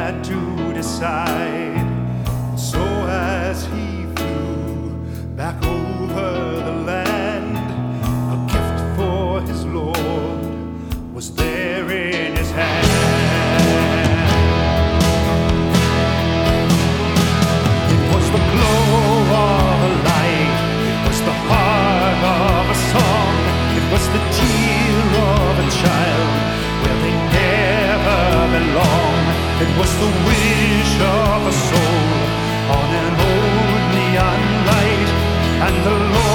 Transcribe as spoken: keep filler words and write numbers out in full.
had to decide. So as he flew back over the land, a gift for his Lord was there in his hand. It was the glow of a light, it was the heart of a song, it was the tear of a child where they never belong. It was the wish of a soul on an old neon light, and the Lord